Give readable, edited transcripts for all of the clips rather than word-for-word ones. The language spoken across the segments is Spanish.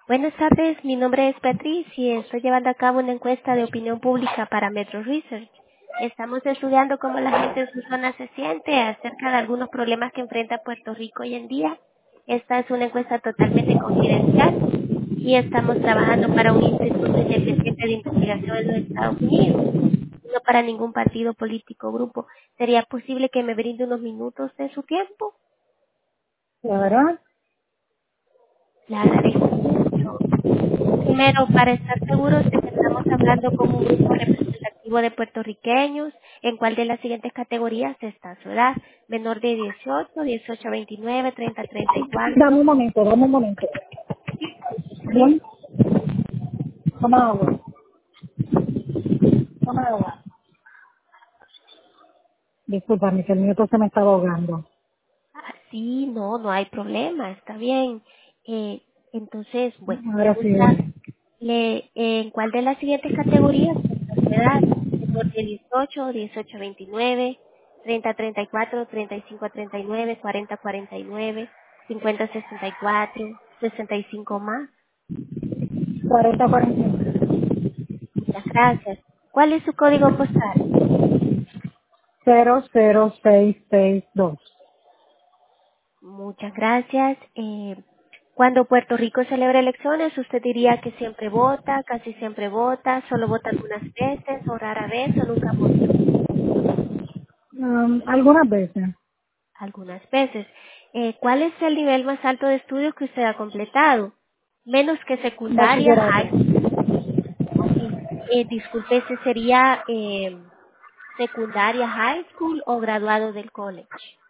Buenas tardes, mi nombre es Beatriz y estoy llevando a cabo una encuesta de opinión pública para Metro Research. Estamos estudiando cómo la gente en su zona se siente acerca de algunos problemas que enfrenta Puerto Rico hoy en día. Esta es una encuesta totalmente confidencial y estamos trabajando para un instituto independiente de investigación en los Estados Unidos, no para ningún partido político o grupo. ¿Sería posible que me brinde unos minutos de su tiempo? Claro. Le agradezco mucho. Primero, para estar seguros de que estamos hablando con un grupo representativo de puertorriqueños, ¿en cuál de las siguientes categorías está su edad? Menor de 18, 18 a 29, 30 a Dame 34. un momento, dame un momento. ¿Sí? Bien, toma agua, toma agua. Discúlpame, que el nieto se me estaba ahogando. Ah, sí, no hay problema, está bien. Entonces, bueno, me Ahora sí, gusta, ¿en cuál de las siguientes categorías está su edad? Menor de 18, 18 a 29, 30 a 34, 35 a 39, 40 a 49, 50 a 64, 65 más. 40-49. Muchas gracias. ¿Cuál es su código postal? 00662. Muchas gracias. Cuando Puerto Rico celebra elecciones, ¿usted diría que siempre vota, casi siempre vota, solo vota algunas veces, o rara vez, o nunca vota? Algunas veces. Algunas veces. ¿Cuál es el nivel más alto de estudios que usted ha completado? Menos que secundaria, Bachillerato. high. Ok. Disculpe, ¿ese sería secundaria, high school o graduado del college?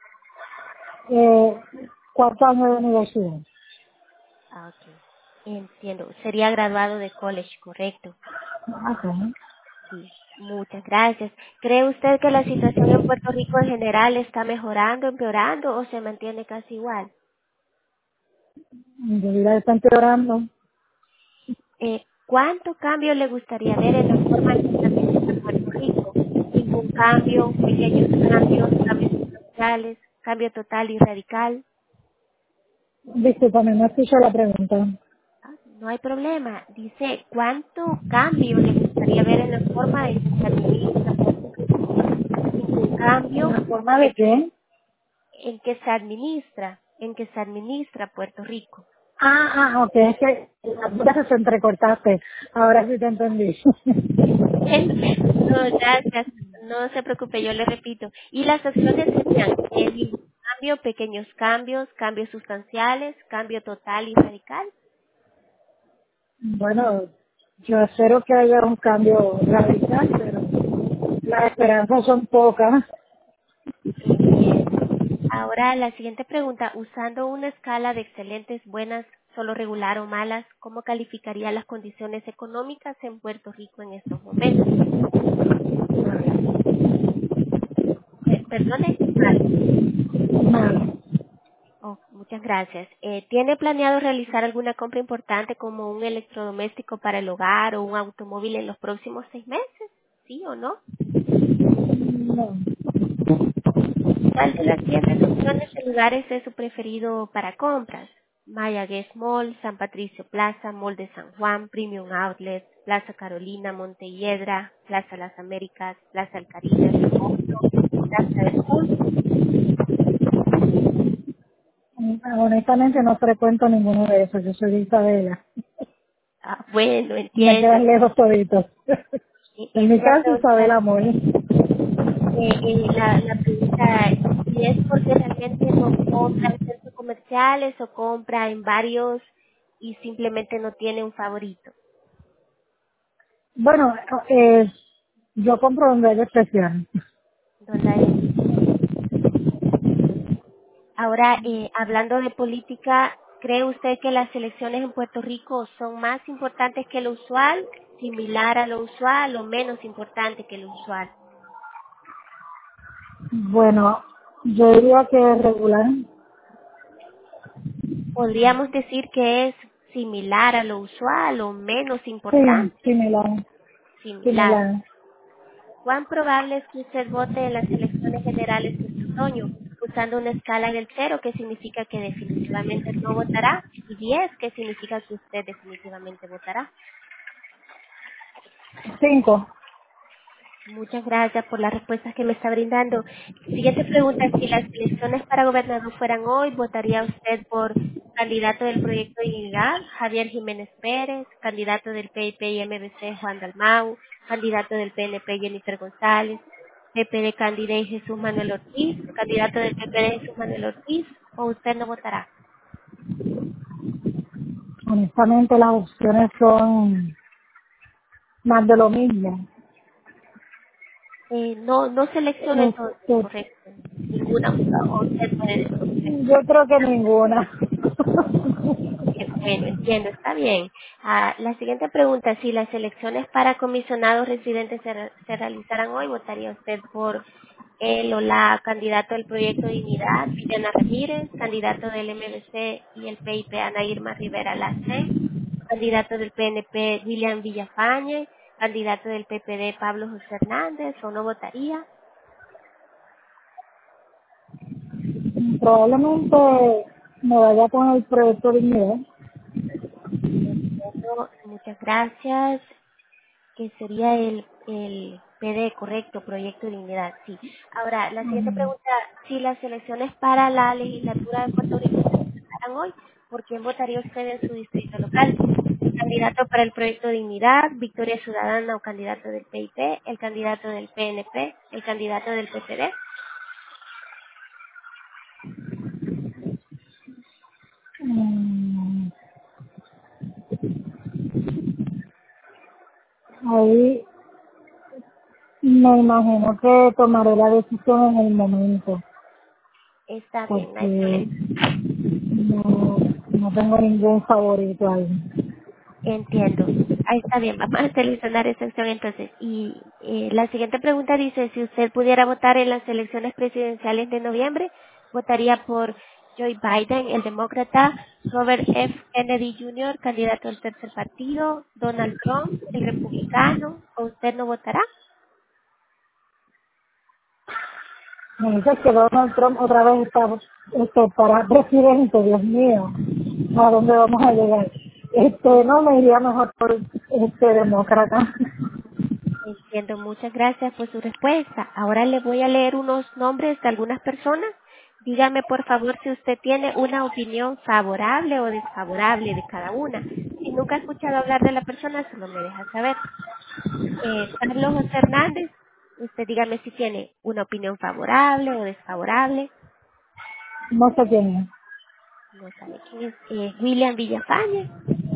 Eh, 4 años de universidad. Ah, ok. Entiendo. Sería graduado de college, correcto. Ok. Sí, muchas gracias. ¿Cree usted que la situación en Puerto Rico en general está mejorando, empeorando o se mantiene casi igual? Mi vida está empeorando. ¿Cuánto cambio le gustaría ver en la forma en que se administra Puerto Rico? ¿Ningún cambio, pequeños cambios, cambios sustanciales, cambio total y radical? Discúlpame, no escucho la pregunta. Ah, no hay problema. Dice, ¿cuánto cambio le gustaría ver en la forma en que se administra Puerto Rico? ¿Ningún cambio, ¿La forma de qué? en que se administra Puerto Rico? Ok, es que las dudas se entrecortaste. Ahora sí te entendí. No, gracias. No se preocupe, yo le repito. Y las opciones serían ningún cambio, pequeños cambios, cambios sustanciales, cambio total y radical. Bueno, yo espero que haya un cambio radical, pero las esperanzas son pocas. Entiendo. Ahora la siguiente pregunta, usando una escala de excelentes, buenas, solo regular o malas, ¿cómo calificaría las condiciones económicas en Puerto Rico en estos momentos? Perdone, mal. Mal. Oh, muchas gracias. ¿Tiene planeado realizar alguna compra importante como un electrodoméstico para el hogar o un automóvil en los próximos 6 meses? ¿Sí o no? No. ¿Cuál de las siguientes opciones de lugares es su preferido para compras? Maya Guest Mall, San Patricio Plaza, Mall de San Juan, Premium Outlet, Plaza Carolina, Montelledra, Plaza Las Américas, Plaza El Caribe, Plaza del Sur. Honestamente no frecuento ninguno de esos. Yo soy de Isabela. Ah, bueno, Me entiendo. quedan lejos toditos. En Eso mi iba a caso, preguntar. Isabela Mall. La pregunta, si es porque realmente no compra en centros comerciales o compra en varios y simplemente no tiene un favorito. Bueno, yo compro donde hay especial. Donde hay- Ahora, hablando de política, ¿cree usted que las elecciones en Puerto Rico son más importantes que lo usual, similar a lo usual o menos importante que lo usual? Bueno, yo diría que es regular. ¿Podríamos decir que es similar a lo usual o menos Sí, importante? similar. Similar. Similar. ¿Cuán probable es que usted vote en las elecciones generales de este otoño? usando una escala del 0, que significa que definitivamente no votará, y 10, que significa que usted definitivamente votará. 5. Muchas gracias por las respuestas que me está brindando. Siguiente pregunta: si las elecciones para gobernador fueran hoy, ¿votaría usted por candidato del Proyecto Dignidad, Javier Jiménez Pérez, candidato del PIP y MBC, Juan Dalmau, candidato del PNP, Jennifer González, PPD Candidate Jesús Manuel Ortiz, candidato del PPD Jesús Manuel Ortiz, o usted no votará? Honestamente, las opciones son más de lo mismo. No seleccione entonces, Este, correcto, ninguna, o usted puede escoger. yo creo que ninguna. Bueno, entiendo, está bien. La siguiente pregunta: si las elecciones para comisionados residentes se realizaran hoy, ¿votaría usted por él o la candidato del Proyecto Dignidad, Viviana Ramírez, candidato del MBC y el PIP, Ana Irma Rivera Lace, candidato del PNP, William Villafañe, candidato del PPD, Pablo José Hernández, o no votaría? Probablemente me vaya con el proyecto de Dignidad. Entiendo, muchas gracias. Que sería el PD, correcto, Proyecto Dignidad, sí. Ahora, la siguiente pregunta: si las elecciones para la legislatura de Puerto Rico se realizaran hoy, ¿por quién votaría usted en su distrito local? ¿El candidato para el Proyecto Dignidad, Victoria Ciudadana, o candidato del PIP, el candidato del PNP, el candidato del PPD? Mm, Ahí me imagino que tomaré la decisión en el momento, Está bien, no hay porque problema. no tengo ningún favorito ahí. Entiendo. Ahí está bien, vamos a seleccionar esa opción entonces. Y la siguiente pregunta dice: si usted pudiera votar en las elecciones presidenciales de noviembre, ¿votaría por Joe Biden, el demócrata, Robert F. Kennedy Jr., candidato del tercer partido, Donald Trump, el republicano, o usted no votará? Me dice que Donald Trump otra vez está para presidente, Dios mío, ¿a dónde vamos a llegar? No me iría mejor por demócrata. Entiendo, muchas gracias por su respuesta. Ahora le voy a leer unos nombres de algunas personas. Dígame, por favor, si usted tiene una opinión favorable o desfavorable de cada una. Si nunca ha escuchado hablar de la persona, solo me deja saber. Carlos José Hernández, usted dígame si tiene una opinión favorable o desfavorable. No sé quién es. No sabe quién es. William Villafañe.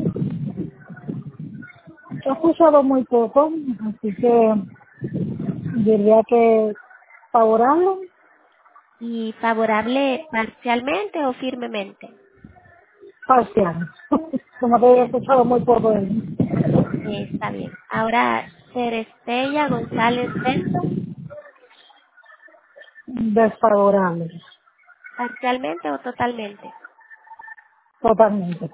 He escuchado muy poco, así que diría que favorable, ¿Y favorable parcialmente o firmemente? parcial. Como te he escuchado muy poco de él. Está bien. Ahora, Cerestella González Benson, Desfavorable, parcialmente o totalmente. totalmente.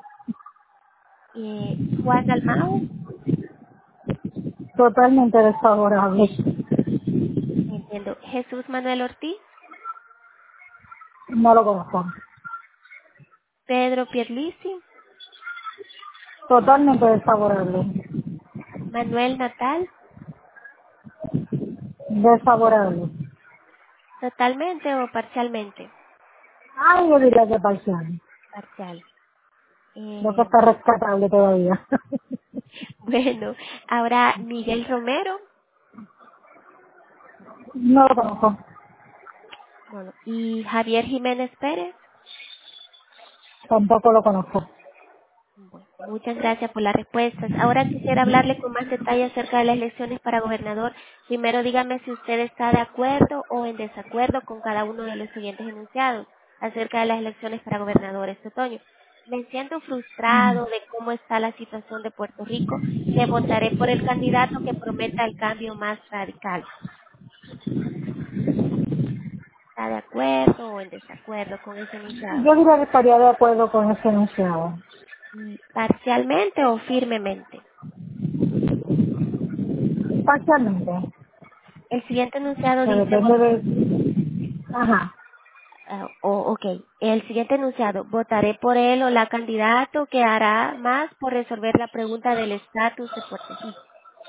Juan Dalmau, Totalmente desfavorable. entiendo. Jesús Manuel Ortiz, No lo conozco. Pedro Pierluisi, Totalmente desfavorable. Manuel Natal, Desfavorable. totalmente o parcialmente. Ay, yo diría que parcial. Parcial. Creo que está rescatable todavía. Bueno, ahora Miguel Romero, No lo conozco. bueno, y Javier Jiménez Pérez. Tampoco lo conozco. Bueno, muchas gracias por las respuestas. Ahora quisiera hablarle con más detalle acerca de las elecciones para gobernador. Primero, dígame si usted está de acuerdo o en desacuerdo con cada uno de los siguientes enunciados acerca de las elecciones para gobernador este otoño. Me siento frustrado de cómo está la situación de Puerto Rico, que votaré por el candidato que prometa el cambio más radical. ¿Está de acuerdo o en desacuerdo con ese enunciado? Yo diría que estaría de acuerdo con ese enunciado. ¿Y parcialmente o firmemente? Parcialmente. El siguiente enunciado Que dice: depende de... Ajá. Ok, el siguiente enunciado, votaré por él o la candidato que hará más por resolver la pregunta del estatus de Puerto Rico.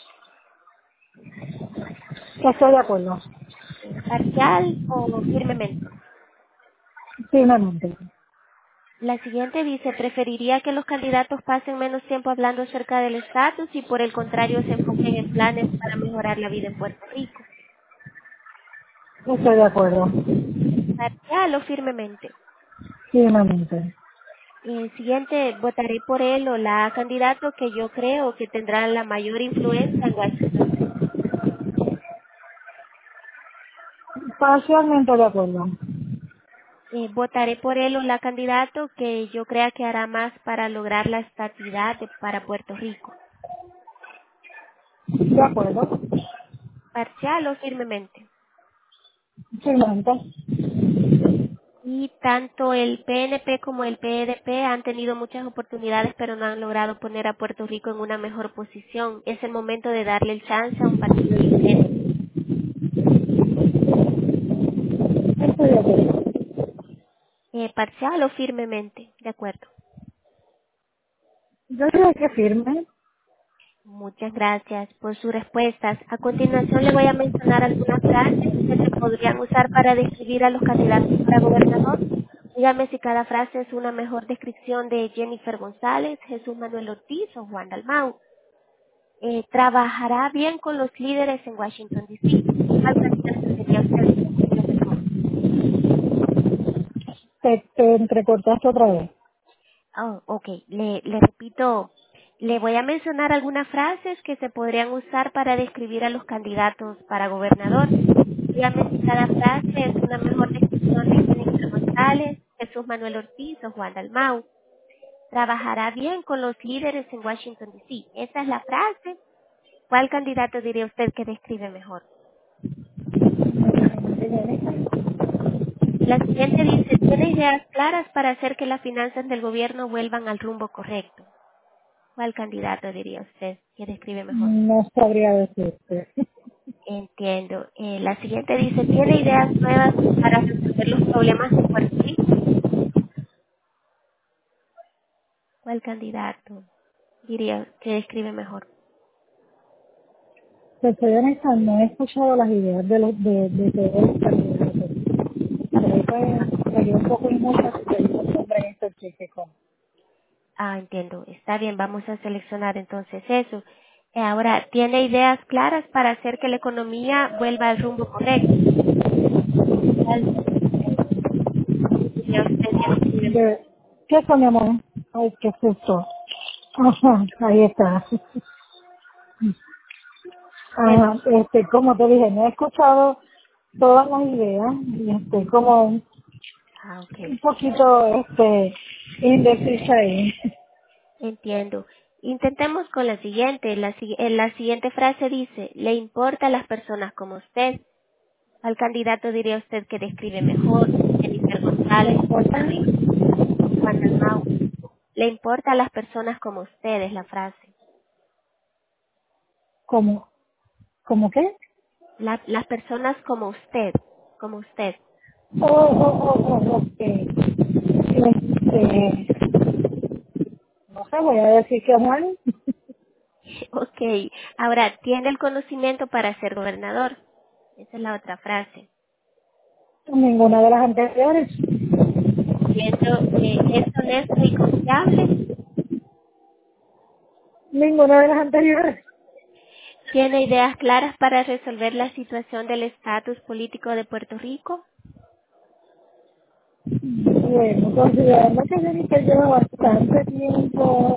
Estoy de acuerdo. ¿Parcial o firmemente? Firmemente. La siguiente dice, preferiría que los candidatos pasen menos tiempo hablando acerca del estatus y por el contrario se enfoquen en planes para mejorar la vida en Puerto Rico. Estoy de acuerdo. ¿Parcial o firmemente? Firmemente. Siguiente, votaré por él o la candidato que yo creo que tendrá la mayor influencia en Washington, D. C. Parcialmente de acuerdo. Votaré por él o la candidato que yo crea que hará más para lograr la estabilidad para Puerto Rico. De acuerdo. Parcial o firmemente. Firmemente. Y tanto el PNP como el PDP han tenido muchas oportunidades, pero no han logrado poner a Puerto Rico en una mejor posición. Es el momento de darle el chance a un partido diferente. Estoy de acuerdo. Parcial o firmemente. De acuerdo. Yo creo que firme. Muchas gracias por sus respuestas. A continuación le voy a mencionar algunas frases que se podrían usar para describir a los candidatos para gobernador. Dígame si cada frase es una mejor descripción de Jennifer González, Jesús Manuel Ortiz o Juan Dalmau. Trabajará bien con los líderes en Washington, D. C. ¿Cuál candidato diría usted que describe mejor? Te entrecortaste otra vez. Oh, ok, le repito, le voy a mencionar algunas frases que se podrían usar para describir a los candidatos para gobernador. Dígame si cada frase es una mejor descripción de Jennifer González, Jesús Manuel Ortiz o Juan Dalmau. Trabajará bien con los líderes en Washington, D. C. Esa es la frase. ¿Cuál candidato diría usted que describe mejor? La siguiente dice, ¿tiene ideas claras para hacer que las finanzas del gobierno vuelvan al rumbo correcto? ¿Cuál candidato diría usted que describe mejor? No sabría decirte. Entiendo. La siguiente dice, ¿tiene ideas nuevas para resolver los problemas de Puerto Rico? ¿Cuál candidato diría que describe mejor? Te soy honesta, no he escuchado las ideas de todos los candidatos. Pero pues, sería un poco injusta si te digo un nombre en específico. Ah, entiendo. Está bien, vamos a seleccionar entonces eso. Ahora, ¿tiene ideas claras para hacer que la economía vuelva al rumbo correcto? ¿Cuál diría usted que describe mejor? ¿Qué es, mi amor? Ay, qué susto. Ajá, ahí está. Perdón. Ajá, como te dije, no he escuchado todas las ideas y estoy como Ah, ok. un poquito, indecisa ahí. Entiendo. Intentemos con la siguiente. La siguiente frase dice, ¿le importa a las personas como usted? ¿Al candidato diría usted que describe mejor? Jennifer ¿Me González, importa? Juan Dalmau. ¿Le importa a las personas como usted? Es la frase. ¿Cómo? ¿Cómo qué? Las personas como usted. Como usted. Ok. No sé, voy a decir que Juan, Ok. Ahora, ¿tiene el conocimiento para ser gobernador? Esa es la otra frase. ninguna de las anteriores, Siendo, ¿es honesto y confiable? ninguna de las anteriores. ¿Tiene ideas claras para resolver la situación del estatus político de Puerto Rico? Bueno, considerando que Jennifer lleva bastante tiempo,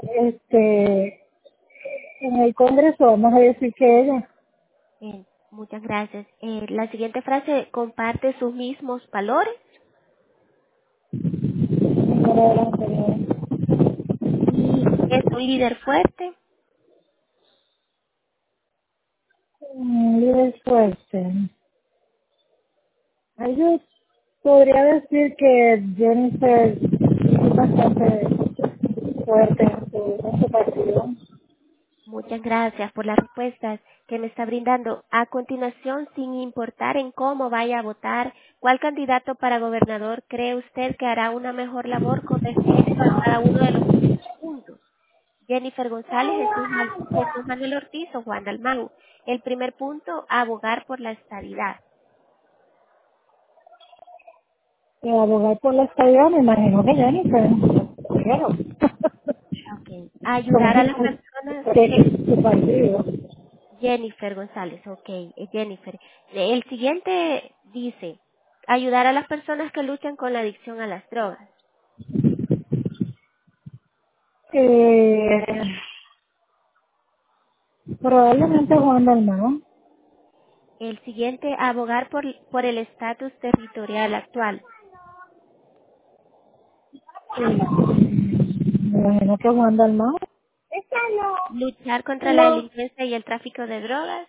en el Congreso, vamos a decir que ella, Muchas gracias. La siguiente frase, ¿comparte sus mismos valores? ninguna de las anteriores. ¿Y es un líder fuerte? Líder fuerte. Ay, yo podría decir que Jennifer es bastante fuerte en su partido. Muchas gracias por las respuestas que me está brindando. A continuación, sin importar en cómo vaya a votar, ¿cuál candidato para gobernador cree usted que hará una mejor labor con respecto a cada uno de los puntos? Jennifer González, Jesús Manuel Ortiz o Juan Dalmau. El primer punto, abogar por la estabilidad. Abogar por la estabilidad, me imagino que Jennifer. Pero, Okay. como Ayudar a es las personas su partido. Jennifer González, ok, Jennifer. El siguiente dice, ayudar a las personas que luchan con la adicción a las drogas. Eh, Probablemente Juan Dalmau. El siguiente, abogar por el estatus territorial actual. Me imagino que Juan Dalmau. Luchar contra la No. delincuencia y el tráfico de drogas.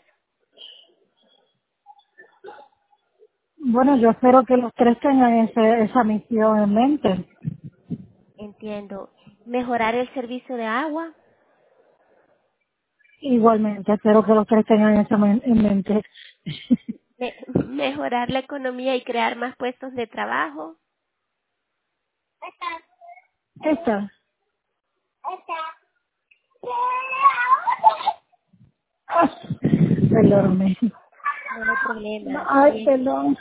Bueno, yo espero que los tres tengan esa misión en mente. Entiendo. Mejorar el servicio de agua. Igualmente, espero que los tres tengan eso en mente. Mejorar la economía y crear más puestos de trabajo. Esta. Ah, perdóname. No hay problema. Ay, Bien. perdón.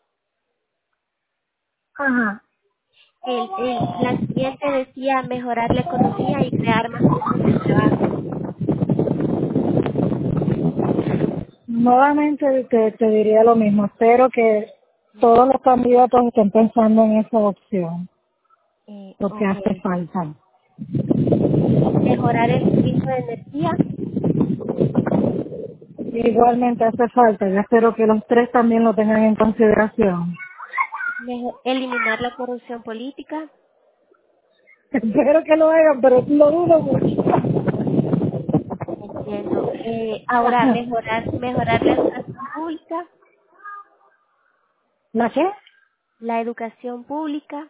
Ajá. La siguiente decía mejorar la economía y crear más puestos de trabajo. Nuevamente te diría lo mismo. Espero que todos los candidatos estén pensando en esa opción, porque Ok. hace falta. Mejorar el servicio de energía, Igualmente hace falta. Yo espero que los tres también lo tengan en consideración. eliminar la corrupción política, Espero que lo hagan, pero lo dudo mucho. entiendo. Ahora, mejorar la educación pública, ¿La qué? la educación pública,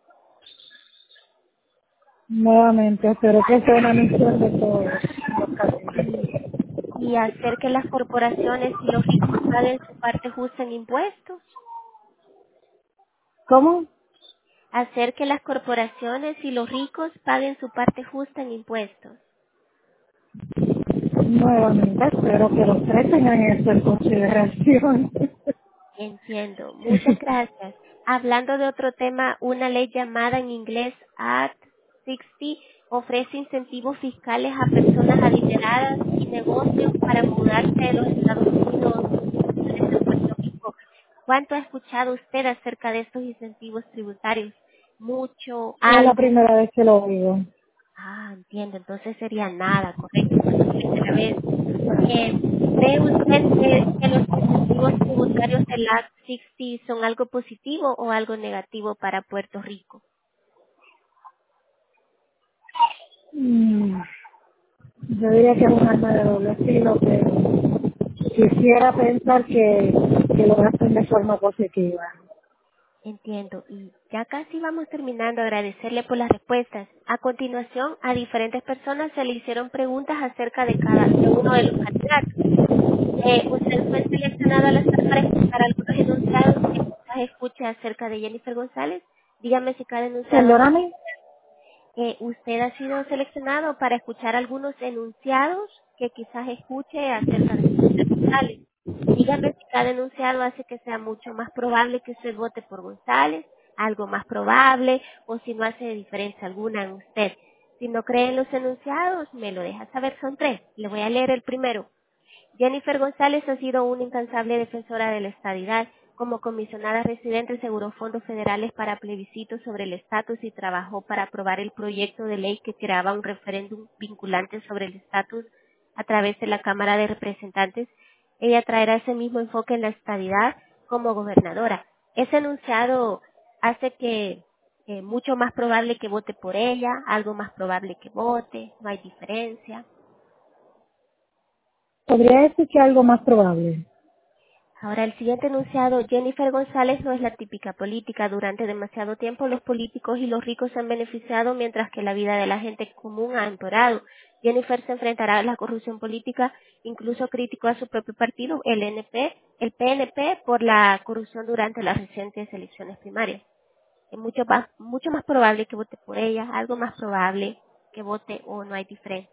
Nuevamente, espero que sea una misión de todos los candidatos. y, y hacer que las corporaciones y los ricos paguen su parte justa en impuestos, ¿Cómo? hacer que las corporaciones y los ricos paguen su parte justa en impuestos. Nuevamente, espero que los tres tengan eso en consideración. Entiendo. Muchas gracias. Hablando de otro tema, una ley llamada en inglés Act 60 ofrece incentivos fiscales a personas adineradas y negocios para mudarse de los Estados Unidos a Puerto Rico. ¿Cuánto ha escuchado usted acerca de estos incentivos tributarios? ¿Mucho? Es la ¿Algo? primera vez que lo oigo. Ah, entiendo. Entonces sería nada, correcto, por la primera vez. ¿Cree usted que los incentivos tributarios del Act 60 son algo positivo o algo negativo para Puerto Rico? Mm, Yo diría que es un arma de doble filo, pero quisiera pensar que lo hacen de forma positiva. Entiendo. Y ya casi vamos terminando. Agradecerle por las respuestas. A continuación, a diferentes personas se le hicieron preguntas acerca de uno de los candidatos. Usted fue seleccionado al azar para escuchar algunos enunciados que quizás escuche acerca de Jennifer González. Dígame si cada enunciado es. Perdóname, Usted ha sido seleccionado para escuchar algunos enunciados que quizás escuche acerca de González. Dígame si cada enunciado hace que sea mucho más probable que usted vote por González, algo más probable, o si no hace diferencia alguna en usted. Si no cree en los enunciados, me lo deja saber, son tres. Le voy a leer el primero. Jennifer González ha sido una incansable defensora de la estadidad. Como comisionada residente aseguró fondos federales para plebiscitos sobre el estatus y trabajó para aprobar el proyecto de ley que creaba un referéndum vinculante sobre el estatus a través de la Cámara de Representantes. Ella traerá ese mismo enfoque en la estadidad como gobernadora. Ese enunciado hace que mucho más probable que vote por ella, algo más probable que vote, no hay diferencia. podría decir que algo más probable. Ahora, el siguiente enunciado, Jennifer González no es la típica política. Durante demasiado tiempo los políticos y los ricos se han beneficiado mientras que la vida de la gente común ha empeorado. Jennifer se enfrentará a la corrupción política, incluso crítico a su propio partido, el PNP, por la corrupción durante las recientes elecciones primarias. Es mucho más probable que vote por ella, algo más probable que vote o no hay diferencia.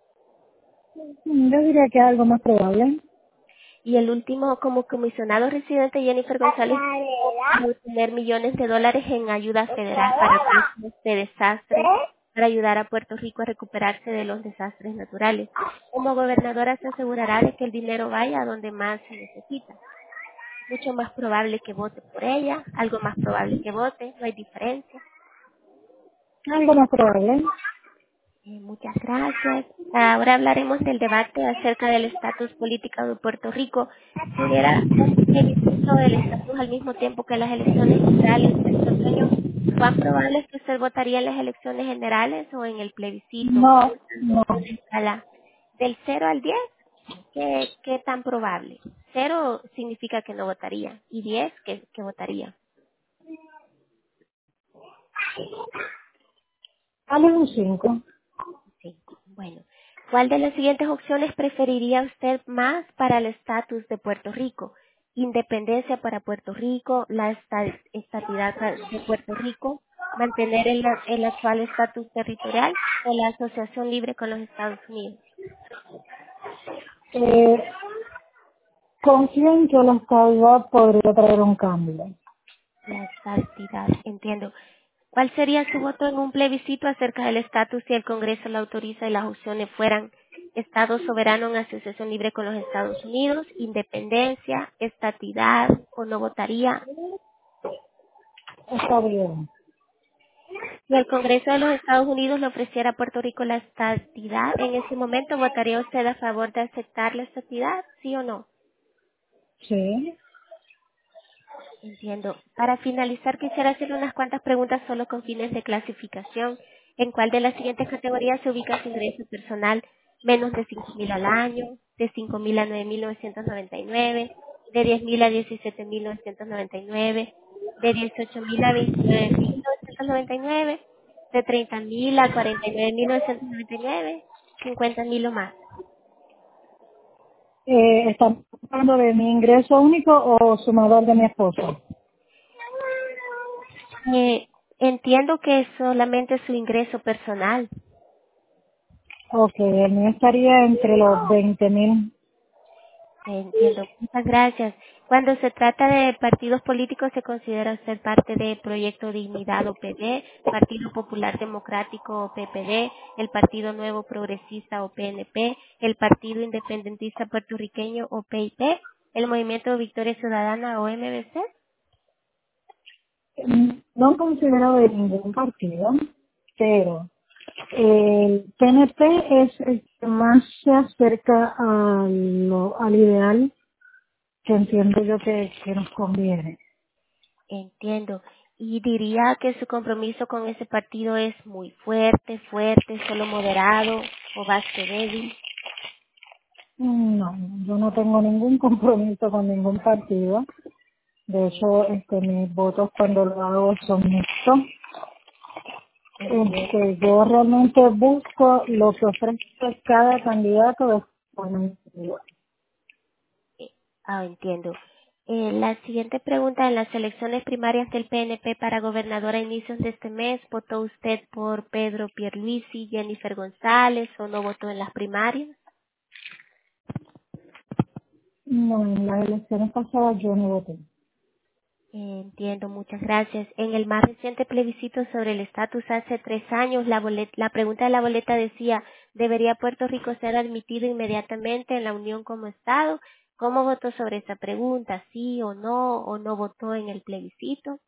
Yo diría que es algo más probable. Y el último, como comisionado residente, Jennifer González va a obtener millones de dólares en ayuda federal para casos de desastres, para ayudar a Puerto Rico a recuperarse de los desastres naturales. Como gobernadora se asegurará de que el dinero vaya a donde más se necesita. Mucho más probable que vote por ella, algo más probable que vote, no hay diferencia. Algo más probable. Muchas gracias. Ahora hablaremos del debate acerca del estatus político de Puerto Rico. Si hubiera un plebiscito del estatus al mismo tiempo que las elecciones generales del otoño, ¿cuán probable es que usted votaría en las elecciones generales o en el plebiscito? No, no. Una escala del 0 al 10, ¿qué tan probable? 0 significa que no votaría y 10 que votaría. Dale un 5. Sí, bueno. ¿Cuál de las siguientes opciones preferiría usted más para el estatus de Puerto Rico? Independencia para Puerto Rico, la estabilidad de Puerto Rico, mantener el actual estatus territorial o la asociación libre con los Estados Unidos. Confío en que la estabilidad podría traer un cambio. La estabilidad, entiendo. ¿Cuál sería su voto en un plebiscito acerca del estatus si el Congreso lo autoriza y las opciones fueran Estado soberano en asociación libre con los Estados Unidos, independencia, estatidad o no votaría? Está bien. Si el Congreso de los Estados Unidos le ofreciera a Puerto Rico la estatidad, en ese momento ¿votaría usted a favor de aceptar la estatidad? ¿Sí o no? Sí. Entiendo. Para finalizar, quisiera hacer unas cuantas preguntas solo con fines de clasificación. ¿En cuál de las siguientes categorías se ubica su ingreso personal? Menos de 5.000 al año, de 5.000 a 9.999, de 10.000 a 17.999, de 18.000 a 29.999, de 30.000 a 49.999, 50.000 o más. ¿Estamos hablando de mi ingreso único o sumador de mi esposo? Entiendo que es solamente su ingreso personal. Ok, el mío estaría entre los 20,000. Entiendo. Muchas gracias. Cuando se trata de partidos políticos, ¿se considera usted parte de Proyecto Dignidad o PD, Partido Popular Democrático o PPD, el Partido Nuevo Progresista o PNP, el Partido Independentista Puertorriqueño o PIP, el Movimiento Victoria Ciudadana o MBC? No he considerado de ningún partido, pero el PNP es el que más se acerca al ideal que entiendo yo que nos conviene. Entiendo. Y diría que su compromiso con ese partido es muy fuerte, solo moderado o bastante débil. No, yo no tengo ningún compromiso con ningún partido. De hecho, mis votos cuando lo hago son mixtos. Entiendo. Yo realmente busco lo que ofrece cada candidato de forma individual. Entiendo. La siguiente pregunta, en las elecciones primarias del PNP para gobernadora a inicios de este mes, ¿votó usted por Pedro Pierluisi, Jennifer González o no votó en las primarias? No, en las elecciones pasadas yo no voté. Entiendo, muchas gracias. En el más reciente plebiscito sobre el estatus hace 3 años, la pregunta de la boleta decía, ¿debería Puerto Rico ser admitido inmediatamente en la Unión como Estado? ¿Cómo votó sobre esa pregunta? ¿Sí o no votó en el plebiscito?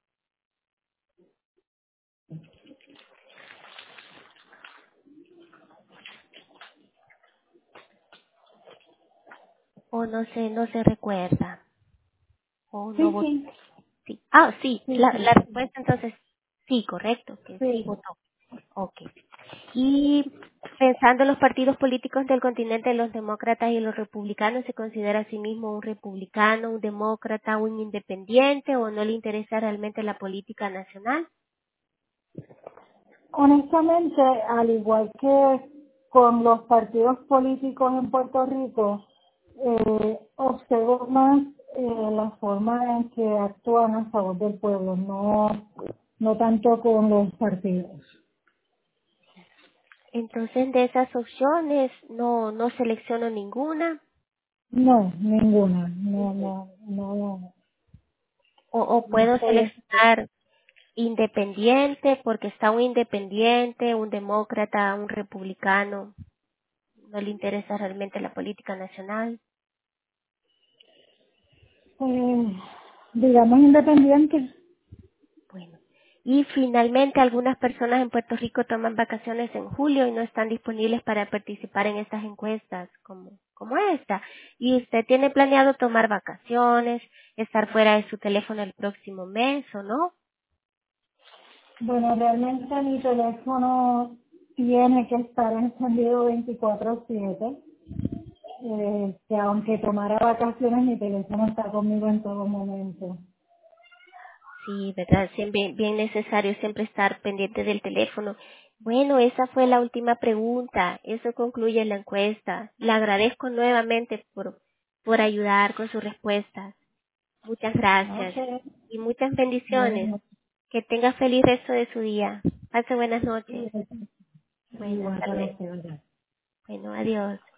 ¿O no se recuerda? ¿O no Sí, votó? sí, Sí. Ah, sí, sí, la sí, respuesta entonces, sí, correcto, que sí sí. votó. Ok. Y pensando en los partidos políticos del continente, los demócratas y los republicanos, ¿se considera a sí mismo un republicano, un demócrata, un independiente o no le interesa realmente la política nacional? Honestamente, al igual que con los partidos políticos en Puerto Rico, observo más la forma en que actúan a favor del pueblo, no tanto con los partidos. Entonces, de esas opciones, no selecciono ninguna. No, ninguna, no O puedo estoy. seleccionar independiente, porque está un independiente, un demócrata, un republicano. No le interesa realmente la política nacional. Digamos independiente. Bueno. Y finalmente, algunas personas en Puerto Rico toman vacaciones en julio y no están disponibles para participar en estas encuestas como esta. Y usted tiene planeado tomar vacaciones, estar fuera de su teléfono el próximo mes, ¿o no? Bueno, realmente mi teléfono tiene que estar encendido 24/7. Que aunque tomara vacaciones, mi teléfono está conmigo en todo momento. Sí, verdad, siempre bien necesario siempre estar pendiente del teléfono. Bueno, esa fue la última pregunta. Eso concluye la encuesta. Le agradezco nuevamente por ayudar con sus respuestas. Muchas gracias Ok. y muchas bendiciones. Bueno, Que tenga feliz resto de su día. Pase buenas noches. igual Bueno, hasta para luego. usted, ¿verdad? Bueno, adiós.